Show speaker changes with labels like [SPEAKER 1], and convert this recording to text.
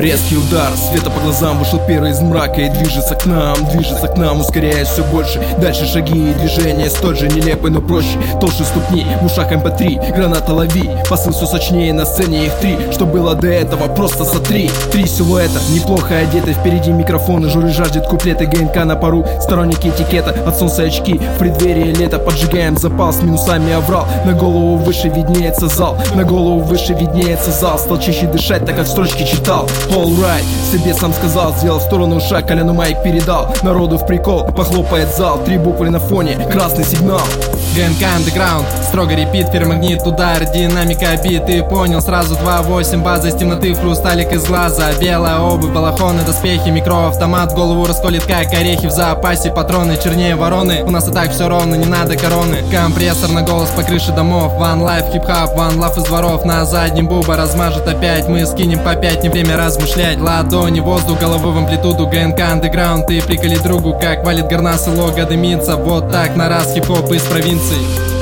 [SPEAKER 1] Резкий удар, света по глазам, вышел первый из мрака и движется к нам, ускоряясь все больше. Дальше шаги и движения столь же нелепые, но проще. Толще ступни, в ушах МП3, граната лови. Посыл все сочнее, на сцене их 3. Что было до этого, просто сотри. 3 силуэта, неплохо одеты, впереди микрофоны. Жюри жаждет куплеты, ГНК на пару. Сторонники этикета, от солнца очки. В преддверии лета поджигаем запал, с минусами оврал. На голову выше виднеется зал, на голову выше виднеется зал. Стал чище дышать, так как строчки читал. All right, себе сам сказал, сделал в сторону шаг, Коляну майк передал. Народу в прикол, похлопает зал. 3 буквы на фоне, красный сигнал.
[SPEAKER 2] ГНК Underground, строго репит, фермагнит, удар, динамика бит. Ты понял сразу 2-8, база из темноты, хрусталик из глаза. Белая обувь, балахоны, доспехи, микроавтомат, голову расколет как орехи. В запасе патроны, чернее вороны. У нас и так все ровно, не надо короны. Компрессор на голос по крыше домов. One life, хип-хап, one love из дворов. На заднем буба размажет опять, мы скинем по 5, не время размышлять. Ладони, воздух, головой в амплитуду. ГНК Underground, ты приколи другу, как валит горна, село, дымится. Вот так на раз хип-хоп из провинции.